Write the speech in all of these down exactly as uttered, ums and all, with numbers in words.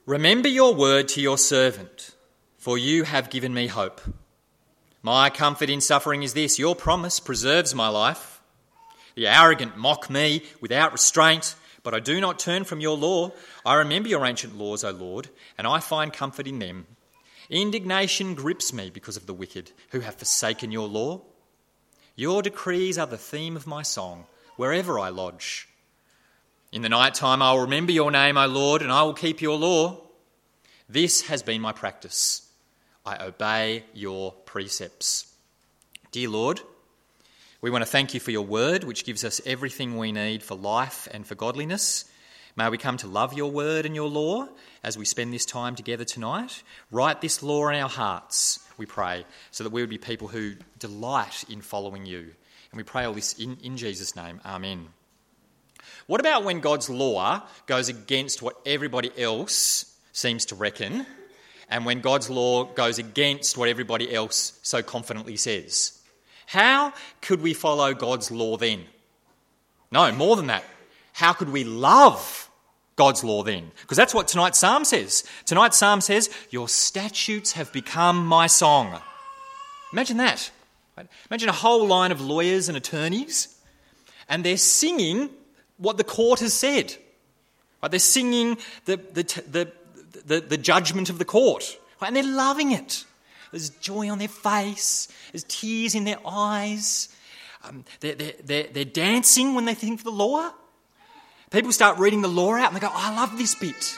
Remember your word to your servant, for you have given me hope. My comfort in suffering is this: your promise preserves my life. The arrogant mock me without restraint, but I do not turn from your law. I remember your ancient laws, O Lord, and I find comfort in them. Indignation grips me because of the wicked who have forsaken your law. Your decrees are the theme of my song, wherever I lodge. In the night time I will remember your name, O Lord, and I will keep your law. This has been my practice. I obey your precepts. Dear Lord, we want to thank you for your word, which gives us everything we need for life and for godliness. May we come to love your word and your law as we spend this time together tonight. Write this law in our hearts, we pray, so that we would be people who delight in following you. And we pray all this in, in Jesus' name. Amen. What about when God's law goes against what everybody else seems to reckon, and when God's law goes against what everybody else so confidently says? How could we follow God's law then? No, more than that. How could we love God's law then? Because that's what tonight's psalm says. Tonight's psalm says, your statutes have become my song. Imagine that. Imagine a whole line of lawyers and attorneys, and they're singing what the court has said. Right? They're singing the, the, the, the, the judgment of the court, right? And they're loving it. There's joy on their face. There's tears in their eyes. Um, they're, they're, they're, they're dancing when they think of the law. People start reading the law out and they go, oh, I love this bit.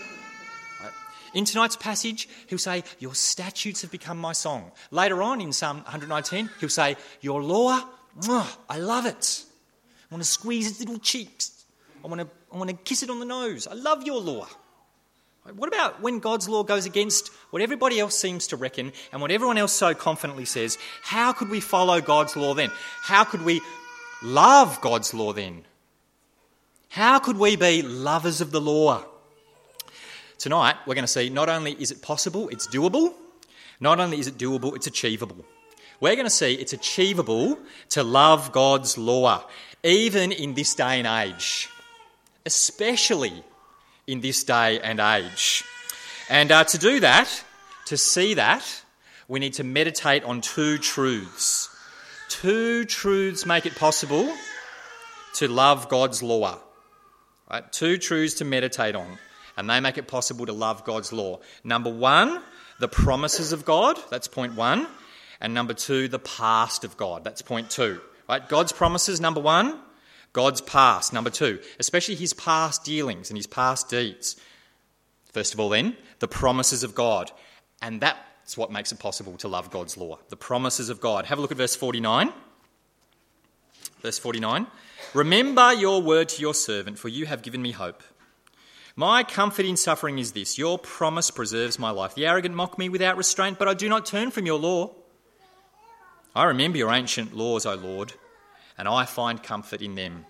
Right? In tonight's passage, he'll say, your statutes have become my song. Later on in Psalm one nineteen, he'll say, your law, oh, I love it. I want to squeeze its little cheeks. I want to, I want to kiss it on the nose. I love your law. What about when God's law goes against what everybody else seems to reckon and what everyone else so confidently says? How could we follow God's law then? How could we love God's law then? How could we be lovers of the law? Tonight, we're going to see not only is it possible, it's doable. Not only is it doable, it's achievable. We're going to see it's achievable to love God's law, even in this day and age, especially in this day and age. And uh, to do that, to see that, we need to meditate on two truths. Two truths make it possible to love God's law. Right? Two truths to meditate on, and they make it possible to love God's law. Number one, the promises of God. That's point one. And number two, the past of God. That's point two. Right? God's promises, number one. God's past, number two. Especially his past dealings and his past deeds. First of all then, the promises of God. And that's what makes it possible to love God's law. The promises of God. Have a look at verse forty-nine. Verse forty-nine. Remember your word to your servant, for you have given me hope. My comfort in suffering is this: your promise preserves my life. The arrogant mock me without restraint, but I do not turn from your law. I remember your ancient laws, O Lord, and I find comfort in them.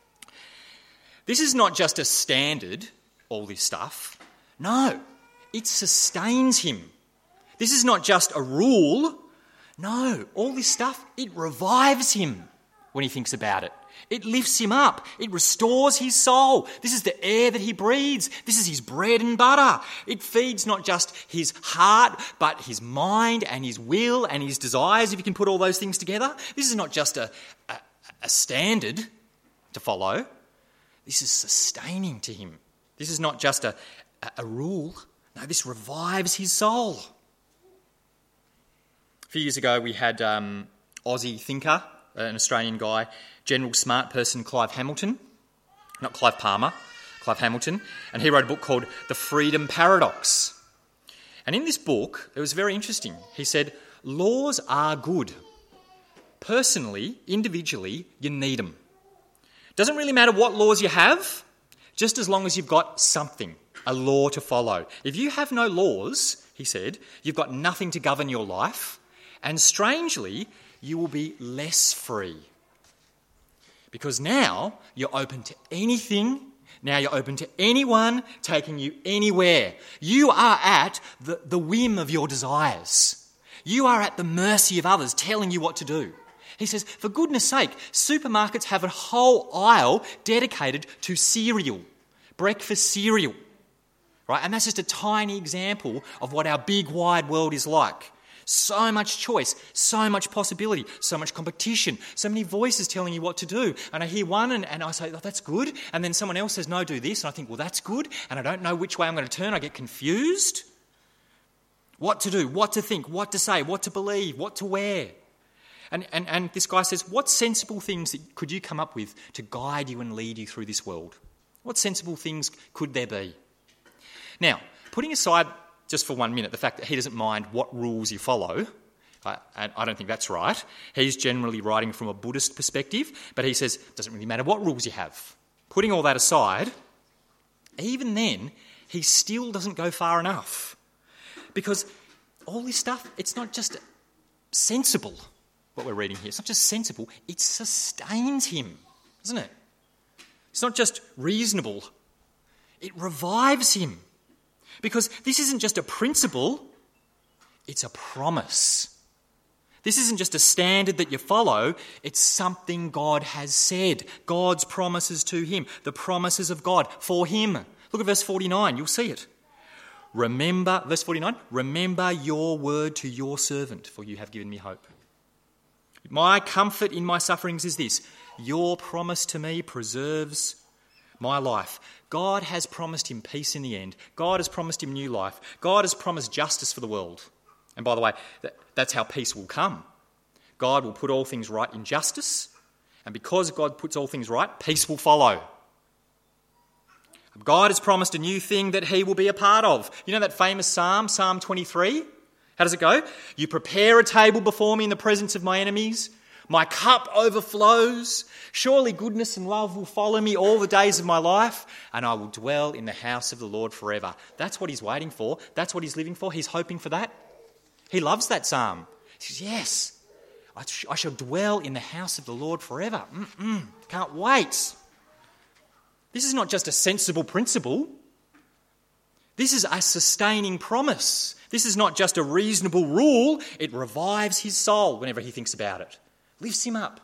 This is not just a standard, all this stuff. No, it sustains him. This is not just a rule. No, all this stuff, it revives him when he thinks about it. It lifts him up. It restores his soul. This is the air that he breathes. This is his bread and butter. It feeds not just his heart, but his mind and his will and his desires, if you can put all those things together. This is not just a, a, a standard to follow. This is sustaining to him. This is not just a, a, a rule. No, this revives his soul. A few years ago, we had um, Aussie thinker, an Australian guy, general smart person Clive Hamilton, not Clive Palmer, Clive Hamilton, and he wrote a book called The Freedom Paradox. And in this book, it was very interesting. He said, laws are good. Personally, individually, you need them. Doesn't really matter what laws you have, just as long as you've got something, a law to follow. If you have no laws, he said, you've got nothing to govern your life, and strangely, you will be less free. Because now you're open to anything, now you're open to anyone taking you anywhere. You are at the, the whim of your desires. You are at the mercy of others telling you what to do. He says, for goodness sake, supermarkets have a whole aisle dedicated to cereal, breakfast cereal. right? And that's just a tiny example of what our big, wide world is like. So much choice, so much possibility, so much competition, so many voices telling you what to do. And I hear one and, and I say, oh, that's good. And then someone else says, no, do this. And I think, well, that's good. And I don't know which way I'm going to turn. I get confused. What to do, what to think, what to say, what to believe, what to wear. And, and, and this guy says, what sensible things could you come up with to guide you and lead you through this world? What sensible things could there be? Now, putting aside just for one minute the fact that he doesn't mind what rules you follow, I, and I don't think that's right. He's generally writing from a Buddhist perspective, but he says it doesn't really matter what rules you have. Putting all that aside, even then, he still doesn't go far enough. Because all this stuff, it's not just sensible, what we're reading here. It's not just sensible, it sustains him, doesn't it? It's not just reasonable, it revives him. Because this isn't just a principle, it's a promise. This isn't just a standard that you follow, it's something God has said. God's promises to him, the promises of God for him. Look at verse forty-nine, you'll see it. Remember, verse forty-nine, remember your word to your servant, for you have given me hope. My comfort in my sufferings is this, your promise to me preserves my life. God has promised him peace in the end. God has promised him new life. God has promised justice for the world. And by the way, that, that's how peace will come. God will put all things right in justice, and because God puts all things right, peace will follow. God has promised a new thing that he will be a part of. You know that famous psalm, Psalm twenty-three? How does it go? You prepare a table before me in the presence of my enemies. My cup overflows. Surely goodness and love will follow me all the days of my life, and I will dwell in the house of the Lord forever. That's what he's waiting for. That's what he's living for. He's hoping for that. He loves that psalm. He says, yes, I, sh- I shall dwell in the house of the Lord forever. Mm-mm, can't wait. This is not just a sensible principle. This is a sustaining promise. This is not just a reasonable rule. It revives his soul whenever he thinks about it. Lifts him up.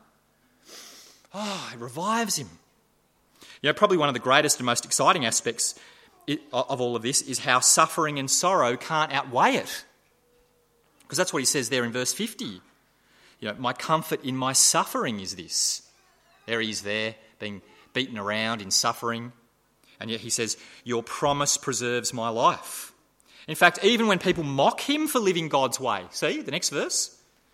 Oh, it revives him. You know, probably one of the greatest and most exciting aspects of all of this is how suffering and sorrow can't outweigh it. Because that's what he says there in verse fifty. You know, my comfort in my suffering is this. There he is there, being beaten around in suffering. And yet he says, your promise preserves my life. In fact, even when people mock him for living God's way, see the next verse?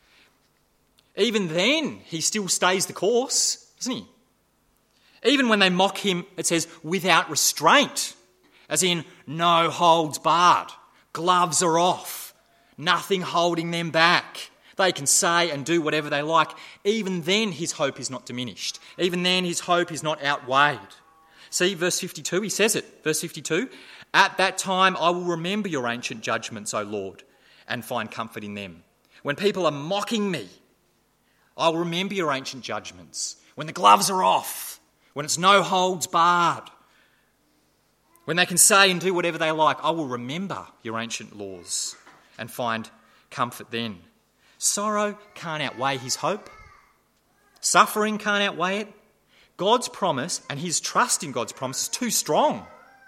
Even then, he still stays the course, doesn't he? Even when they mock him, it says, without restraint, as in no holds barred. Gloves are off, nothing holding them back. They can say and do whatever they like. Even then, his hope is not diminished. Even then, his hope is not outweighed. See, verse fifty-two, he says it. Verse fifty-two, at that time I will remember your ancient judgments, O Lord, and find comfort in them. When people are mocking me, I will remember your ancient judgments. When the gloves are off, when it's no holds barred, when they can say and do whatever they like, I will remember your ancient laws and find comfort then. Sorrow can't outweigh his hope. Suffering can't outweigh it. God's promise and his trust in God's promise is too strong.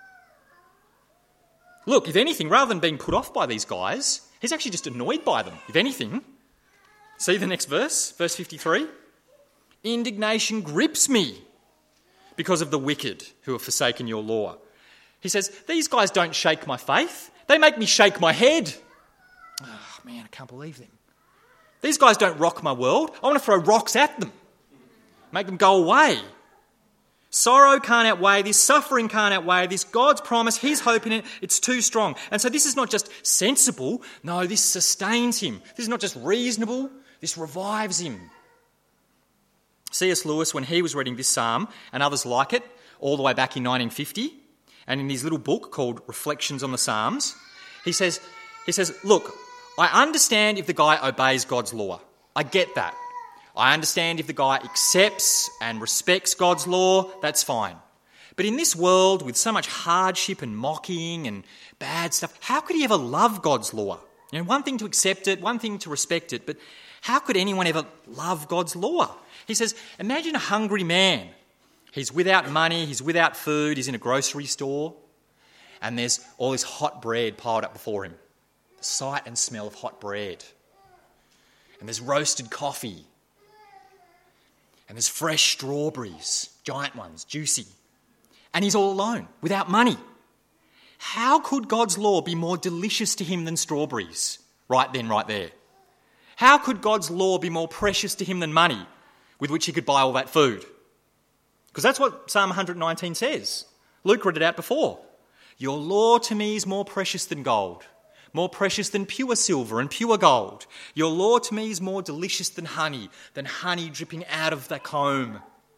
Look, if anything, rather than being put off by these guys, he's actually just annoyed by them, if anything. See the next verse, verse fifty-three. Indignation grips me because of the wicked who have forsaken your law. He says, these guys don't shake my faith. They make me shake my head. Oh, man, I can't believe them. These guys don't rock my world. I want to throw rocks at them. Make them go away. Sorrow can't outweigh this. Suffering can't outweigh this. God's promise, his hope in it, it's too strong. And so this is not just sensible. No, this sustains him. This is not just reasonable. This revives him. C S Lewis, when he was reading this psalm and others like it, all the way back in nineteen fifty, and in his little book called Reflections on the Psalms, he says, he says, look, I understand if the guy obeys God's law. I get that. I understand if the guy accepts and respects God's law, that's fine. But in this world with so much hardship and mocking and bad stuff, how could he ever love God's law? You know, one thing to accept it, one thing to respect it, but how could anyone ever love God's law? He says, imagine a hungry man. He's without money, he's without food, he's in a grocery store. and there's all this hot bread piled up before him. The sight and smell of hot bread. And there's roasted coffee. And there's fresh strawberries, giant ones, juicy. And he's all alone, without money. How could God's law be more delicious to him than strawberries? Right then, right there. How could God's law be more precious to him than money with which he could buy all that food? Because that's what Psalm one nineteen says. Luke read it out before. Your law to me is more precious than gold, more precious than pure silver and pure gold. Your law to me is more delicious than honey, than honey dripping out of the comb.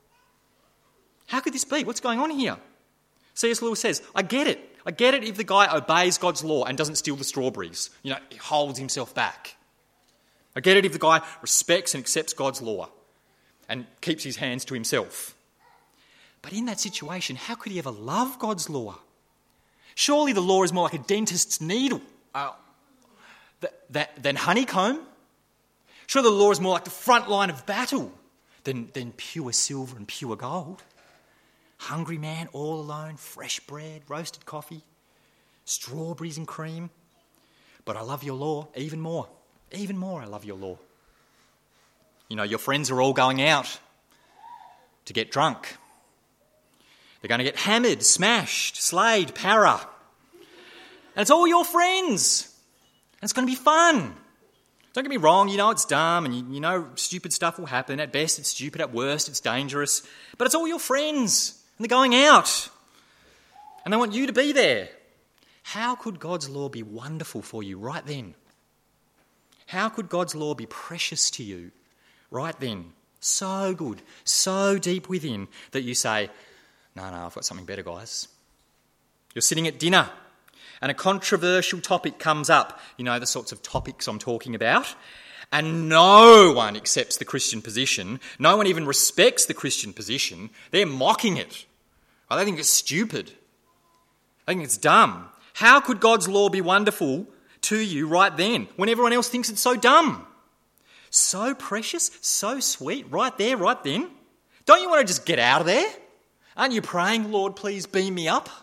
How could this be? What's going on here? C S Lewis says, I get it. I get it if the guy obeys God's law and doesn't steal the strawberries. You know, he holds himself back. I get it if the guy respects and accepts God's law and keeps his hands to himself. But in that situation, how could he ever love God's law? Surely the law is more like a dentist's needle uh, th- that, than honeycomb. Surely the law is more like the front line of battle than, than pure silver and pure gold. Hungry man, all alone, fresh bread, roasted coffee, strawberries and cream. But I love your law even more. Even more I love your law. You know, your friends are all going out to get drunk. They're going to get hammered, smashed, slayed, para. And it's all your friends. And it's going to be fun. Don't get me wrong, you know it's dumb and you, you know stupid stuff will happen. At best it's stupid, at worst it's dangerous. But it's all your friends. And they're going out. And they want you to be there. How could God's law be wonderful for you right then? How could God's law be precious to you right then? So good, so deep within that you say, no, no, I've got something better, guys. You're sitting at dinner and a controversial topic comes up. You know the sorts of topics I'm talking about. And no one accepts the Christian position. No one even respects the Christian position. They're mocking it. They think it's stupid. They think it's dumb. How could God's law be wonderful to you right then when everyone else thinks it's so dumb? So precious, so sweet, right there, right then. Don't you want to just get out of there? Aren't you praying, Lord, please beam me up?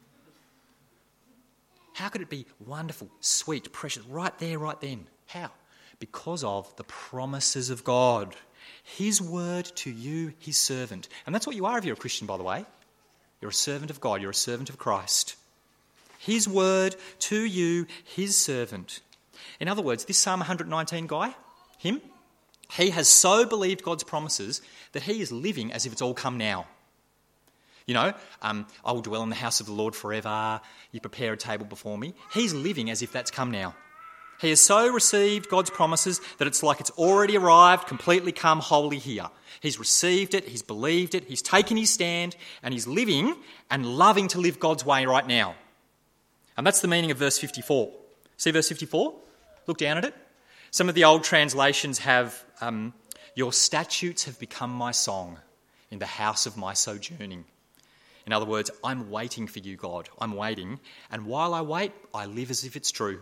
How could it be wonderful, sweet, precious, right there, right then? How? Because of the promises of God. His word to you, his servant. And that's what you are if you're a Christian, by the way. You're a servant of God. You're a servant of Christ. His word to you, his servant. In other words, this Psalm one nineteen guy, him, he has so believed God's promises that he is living as if it's all come now. You know, um, I will dwell in the house of the Lord forever. You prepare a table before me. He's living as if that's come now. He has so received God's promises that it's like it's already arrived, completely come wholly here. He's received it, he's believed it, he's taken his stand, and he's living and loving to live God's way right now. And that's the meaning of verse fifty-four. See verse fifty-four? Look down at it. Some of the old translations have, um, your statutes have become my song in the house of my sojourning. In other words, I'm waiting for you, God. I'm waiting. And while I wait, I live as if it's true.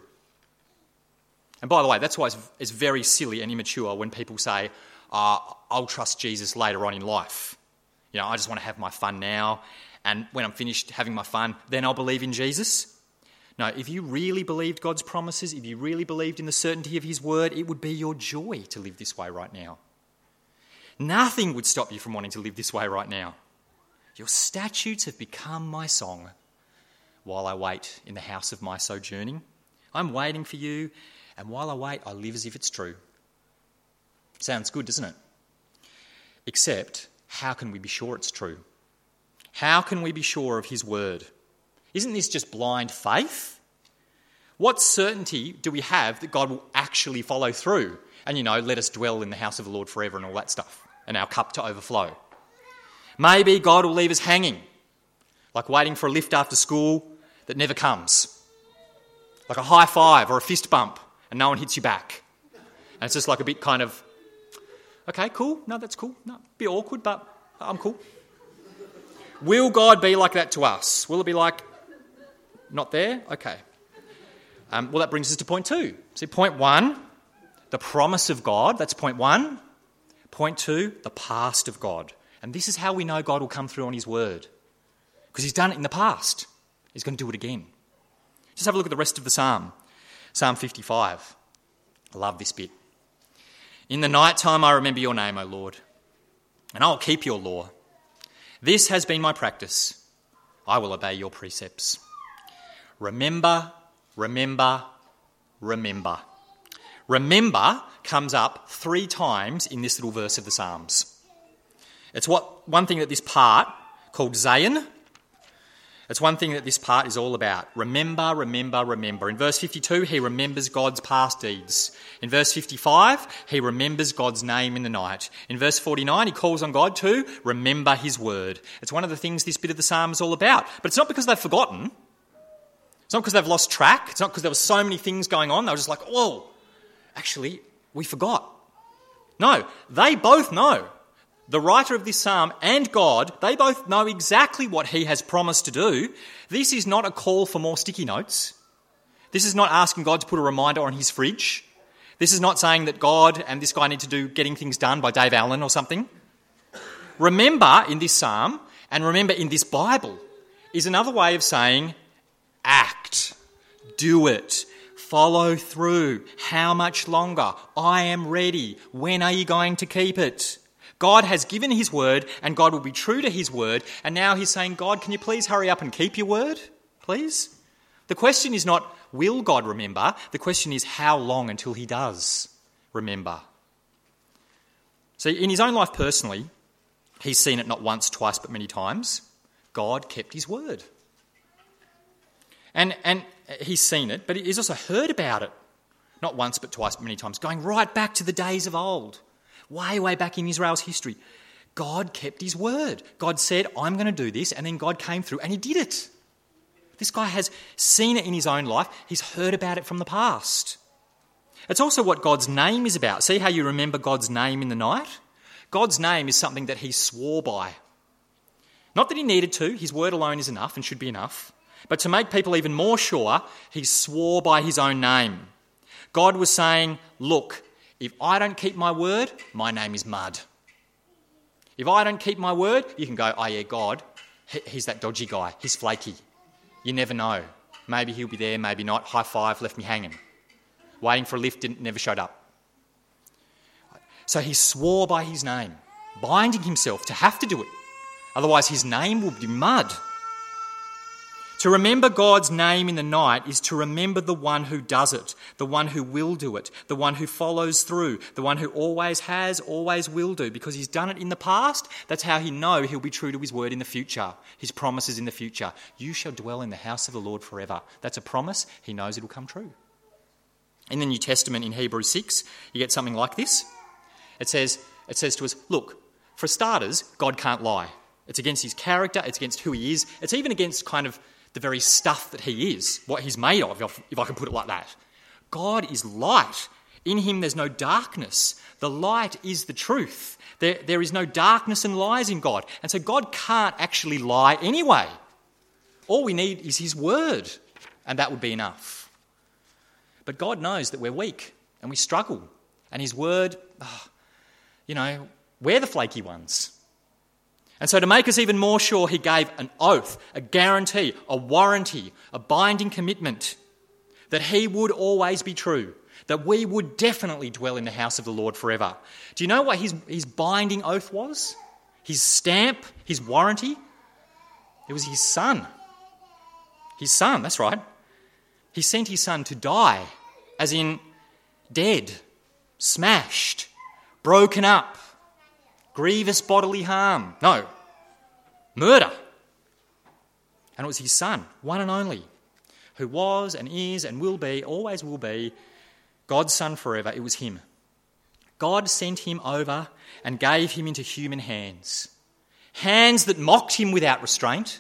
And by the way, that's why it's, it's very silly and immature when people say, uh, I'll trust Jesus later on in life. You know, I just want to have my fun now. And when I'm finished having my fun, then I'll believe in Jesus. No, if you really believed God's promises, if you really believed in the certainty of his word, it would be your joy to live this way right now. Nothing would stop you from wanting to live this way right now. Your statutes have become my song while I wait in the house of my sojourning. I'm waiting for you, and while I wait, I live as if it's true. Sounds good, doesn't it? Except, how can we be sure it's true? How can we be sure of his word? Isn't this just blind faith? What certainty do we have that God will actually follow through and, you know, let us dwell in the house of the Lord forever and all that stuff, and our cup to overflow? Maybe God will leave us hanging, like waiting for a lift after school that never comes, like a high five or a fist bump and no one hits you back. And it's just like a bit kind of, okay, cool, no, that's cool, no, a bit awkward, but I'm cool. Will God be like that to us? Will it be like, not there? Okay. Um, well, that brings us to point two. See, point one, the promise of God, that's point one. Point two, the past of God. And this is how we know God will come through on his word. Because he's done it in the past. He's going to do it again. Just have a look at the rest of the psalm. Psalm fifty-five. I love this bit. In the night time I remember your name, O Lord, and I will keep your law. This has been my practice. I will obey your precepts. Remember, remember, remember. Remember comes up three times in this little verse of the Psalms. It's what one thing that this part, called Zion, it's one thing that this part is all about. Remember, remember, remember. In verse fifty-two, he remembers God's past deeds. In verse fifty-five, he remembers God's name in the night. In verse forty-nine, he calls on God to remember his word. It's one of the things this bit of the psalm is all about. But it's not because they've forgotten. It's not because they've lost track. It's not because there were so many things going on. They were just like, whoa, actually, we forgot. No, they both know. The writer of this psalm and God, they both know exactly what he has promised to do. This is not a call for more sticky notes. This is not asking God to put a reminder on his fridge. This is not saying that God and this guy need to do Getting Things Done by Dave Allen or something. Remember in this psalm, and remember in this Bible, is another way of saying act, do it, follow through. How much longer? I am ready. When are you going to keep it? God has given his word and God will be true to his word. And now he's saying, God, can you please hurry up and keep your word, please? The question is not, will God remember? The question is, how long until he does remember? So in his own life personally, he's seen it not once, twice, but many times. God kept his word. And, and he's seen it, but he's also heard about it. Not once, but twice, but many times. Going right back to the days of old. Way, way back in Israel's history. God kept his word. God said, I'm going to do this, and then God came through and he did it. This guy has seen it in his own life. He's heard about it from the past. It's also what God's name is about. See how you remember God's name in the night? God's name is something that he swore by. Not that he needed to. His word alone is enough and should be enough. But to make people even more sure, he swore by his own name. God was saying, look, if I don't keep my word, my name is mud. If I don't keep my word, you can go, oh yeah, God, he's that dodgy guy. He's flaky. You never know. Maybe he'll be there, maybe not. High five, left me hanging. Waiting for a lift, didn't, never showed up. So he swore by his name, binding himself to have to do it. Otherwise his name will be mud. To remember God's name in the night is to remember the one who does it, the one who will do it, the one who follows through, the one who always has, always will do, because he's done it in the past. That's how he know he'll be true to his word in the future, his promises in the future. You shall dwell in the house of the Lord forever. That's a promise. He knows it'll come true. In the New Testament, in Hebrews six, you get something like this. It says, it says to us, look, for starters, God can't lie. It's against his character, it's against who he is, it's even against kind of the very stuff that he is, what he's made of, if I can put it like that. God is light. In him there's no darkness. The light is the truth. There, there is no darkness and lies in God. And so God can't actually lie anyway. All we need is his word, and that would be enough. But God knows that we're weak and we struggle. And his word, oh, you know, we're the flaky ones. And so to make us even more sure, he gave an oath, a guarantee, a warranty, a binding commitment that he would always be true, that we would definitely dwell in the house of the Lord forever. Do you know what his, his binding oath was? His stamp, his warranty? It was his son. His son, that's right. He sent his son to die, as in dead, smashed, broken up. Grievous bodily harm. No. Murder. And it was his son, one and only, who was and is and will be, always will be, God's son forever. It was him. God sent him over and gave him into human hands. Hands that mocked him without restraint.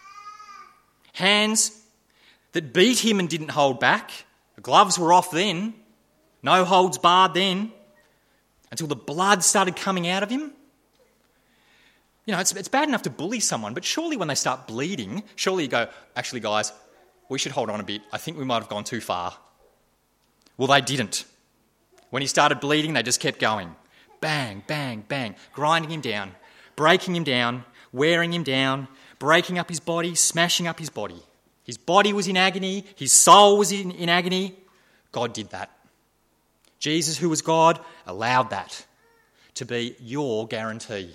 Hands that beat him and didn't hold back. The gloves were off then. No holds barred then. Until the blood started coming out of him. You know, it's, it's bad enough to bully someone, but surely when they start bleeding, surely you go, actually, guys, we should hold on a bit. I think we might have gone too far. Well, they didn't. When he started bleeding, they just kept going. Bang, bang, bang, grinding him down, breaking him down, wearing him down, breaking up his body, smashing up his body. His body was in agony. His soul was in, in agony. God did that. Jesus, who was God, allowed that to be your guarantee.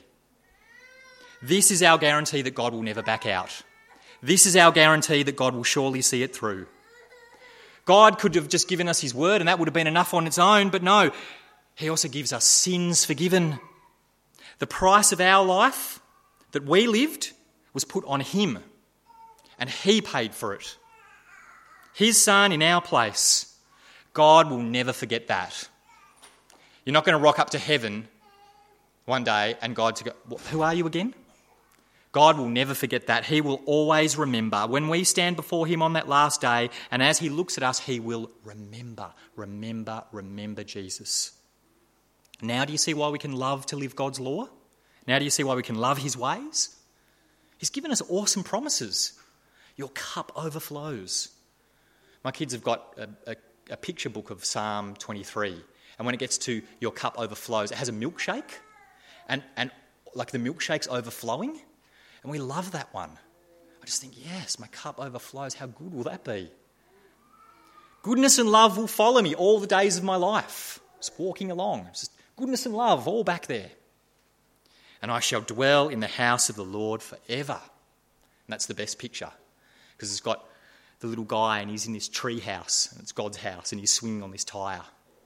This is our guarantee that God will never back out. This is our guarantee that God will surely see it through. God could have just given us his word and that would have been enough on its own, but no, he also gives us sins forgiven. The price of our life that we lived was put on him, and he paid for it. His son in our place. God will never forget that. You're not going to rock up to heaven one day and God to go, who are you again? God will never forget that. He will always remember. When we stand before him on that last day, and as he looks at us, he will remember, remember, remember Jesus. Now do you see why we can love to live God's law? Now do you see why we can love his ways? He's given us awesome promises. Your cup overflows. My kids have got a, a, a picture book of Psalm twenty-three. And when it gets to your cup overflows, it has a milkshake. And, and like the milkshake's overflowing. And we love that one. I just think, yes, my cup overflows. How good will that be? Goodness and love will follow me all the days of my life. Just walking along. Just goodness and love all back there. And I shall dwell in the house of the Lord forever. And that's the best picture. Because it's got the little guy and he's in this tree house. And it's God's house and he's swinging on this tyre.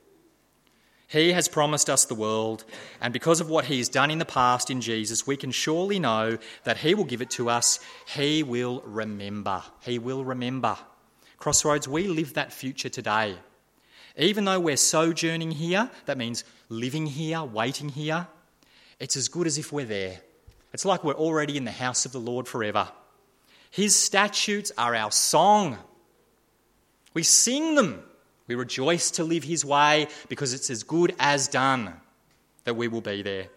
He has promised us the world, and because of what he has done in the past in Jesus, we can surely know that he will give it to us. He will remember. He will remember. Crossroads, we live that future today. Even though we're sojourning here, that means living here, waiting here, it's as good as if we're there. It's like we're already in the house of the Lord forever. His statutes are our song. We sing them. We rejoice to live his way because it's as good as done that we will be there.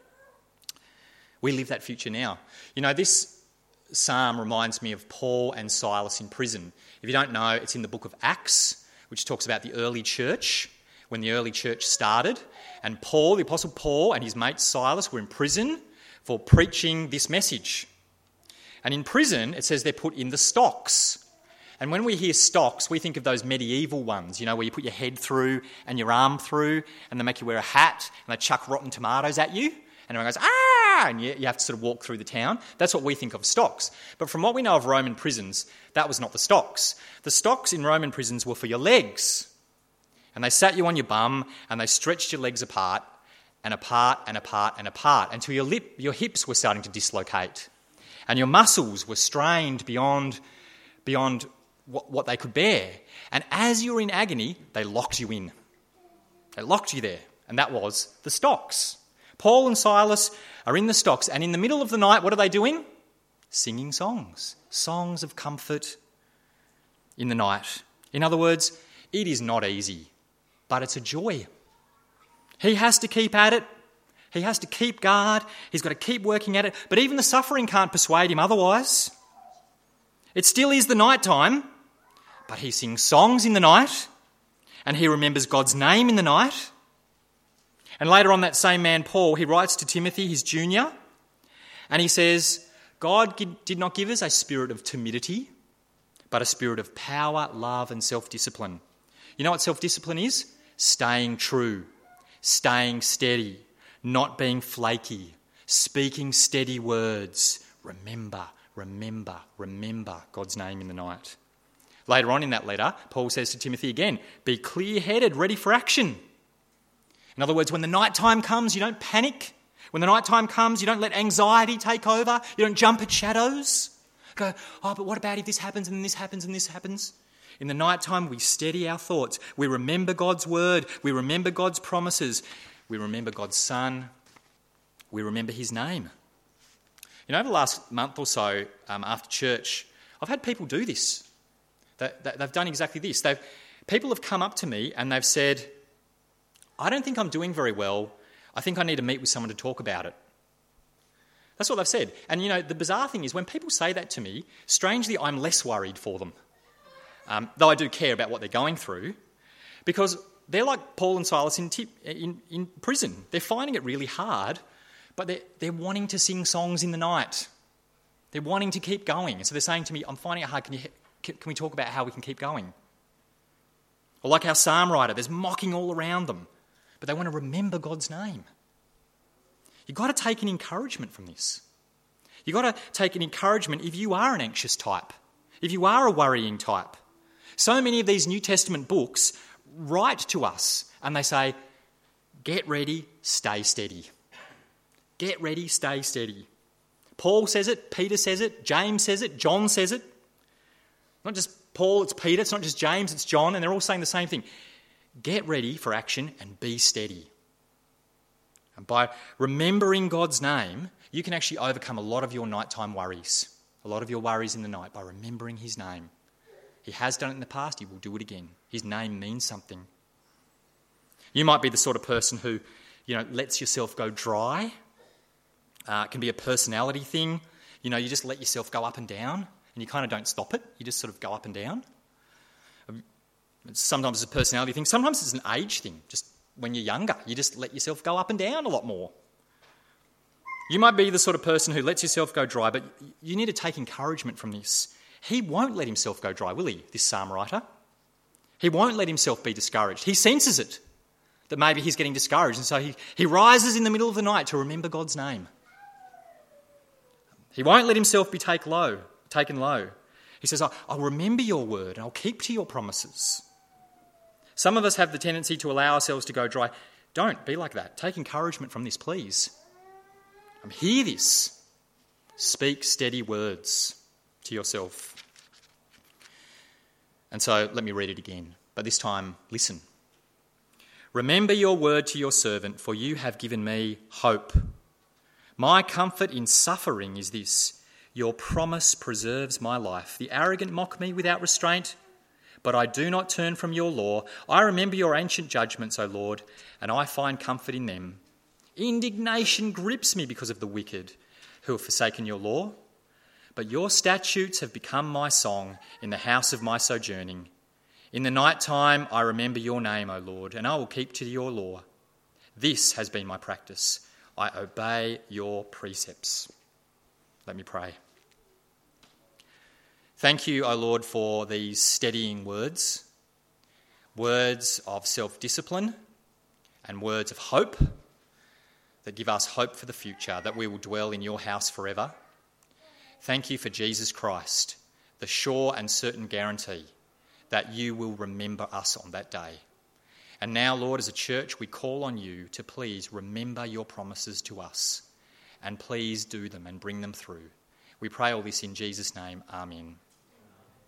We live that future now. You know, this psalm reminds me of Paul and Silas in prison. If you don't know, it's in the book of Acts, which talks about the early church, when the early church started. And Paul, the Apostle Paul, and his mate Silas were in prison for preaching this message. And in prison, it says they're put in the stocks. And when we hear stocks, we think of those medieval ones, you know, where you put your head through and your arm through and they make you wear a hat and they chuck rotten tomatoes at you and everyone goes, ah, and you, you have to sort of walk through the town. That's what we think of stocks. But from what we know of Roman prisons, that was not the stocks. The stocks in Roman prisons were for your legs. And they sat you on your bum and they stretched your legs apart and apart and apart and apart until your, lip, your hips were starting to dislocate and your muscles were strained beyond, beyond What, what they could bear. And as you were in agony, they locked you in. They locked you there. And that was the stocks. Paul and Silas are in the stocks. And in the middle of the night, what are they doing? Singing songs. Songs of comfort in the night. In other words, it is not easy, but it's a joy. He has to keep at it. He has to keep guard. He's got to keep working at it. But even the suffering can't persuade him otherwise. It still is the night time. But he sings songs in the night and he remembers God's name in the night. And later on, that same man, Paul, he writes to Timothy, his junior, and he says, God did not give us a spirit of timidity, but a spirit of power, love and self-discipline. You know what self-discipline is? Staying true, staying steady, not being flaky, speaking steady words. Remember, remember, remember God's name in the night. Later on in that letter, Paul says to Timothy again, be clear-headed, ready for action. In other words, when the night time comes, you don't panic. When the night time comes, you don't let anxiety take over. You don't jump at shadows. Go, oh, but what about if this happens and then this happens and this happens? In the night time, we steady our thoughts. We remember God's word. We remember God's promises. We remember God's Son. We remember his name. You know, over the last month or so um, after church, I've had people do this. They've done exactly this. They've, people have come up to me and they've said, I don't think I'm doing very well. I think I need to meet with someone to talk about it. That's what they've said. And, you know, the bizarre thing is when people say that to me, strangely, I'm less worried for them. Um, though I do care about what they're going through, because they're like Paul and Silas in, t- in, in prison. They're finding it really hard, but they're, they're wanting to sing songs in the night. They're wanting to keep going. And so they're saying to me, I'm finding it hard. Can you can, can we talk about how we can keep going? Or like our psalm writer, there's mocking all around them, but they want to remember God's name. You've got to take an encouragement from this. You've got to take an encouragement if you are an anxious type, if you are a worrying type. So many of these New Testament books write to us and they say, get ready, stay steady. Get ready, stay steady. Paul says it, Peter says it, James says it, John says it. Not just Paul, it's Peter, it's not just James, it's John, and they're all saying the same thing. Get ready for action and be steady. And by remembering God's name, you can actually overcome a lot of your nighttime worries, a lot of your worries in the night by remembering his name. He has done it in the past, he will do it again. His name means something. You might be the sort of person who, you know, lets yourself go dry. Uh, it can be a personality thing. You know, you just let yourself go up and down and you kind of don't stop it. You just sort of go up and down. Sometimes it's a personality thing. Sometimes it's an age thing. Just when you're younger, you just let yourself go up and down a lot more. You might be the sort of person who lets yourself go dry, but you need to take encouragement from this. He won't let himself go dry, will he, this psalm writer? He won't let himself be discouraged. He senses it, that maybe he's getting discouraged, and so he, he rises in the middle of the night to remember God's name. He won't let himself be take low, taken low. He says, I'll, I'll remember your word and I'll keep to your promises. Some of us have the tendency to allow ourselves to go dry. Don't be like that. Take encouragement from this, please. Um, hear this. Speak steady words to yourself. And so let me read it again, but this time listen. Remember your word to your servant, for you have given me hope. My comfort in suffering is this: your promise preserves my life. The arrogant mock me without restraint, but I do not turn from your law. I remember your ancient judgments, O Lord, and I find comfort in them. Indignation grips me because of the wicked who have forsaken your law, but your statutes have become my song in the house of my sojourning. In the night time I remember your name, O Lord, and I will keep to your law. This has been my practice. I obey your precepts. Let me pray. Thank you, O Lord, for these steadying words, words of self-discipline and words of hope that give us hope for the future, that we will dwell in your house forever. Thank you for Jesus Christ, the sure and certain guarantee that you will remember us on that day. And now, Lord, as a church, we call on you to please remember your promises to us and please do them and bring them through. We pray all this in Jesus' name. Amen.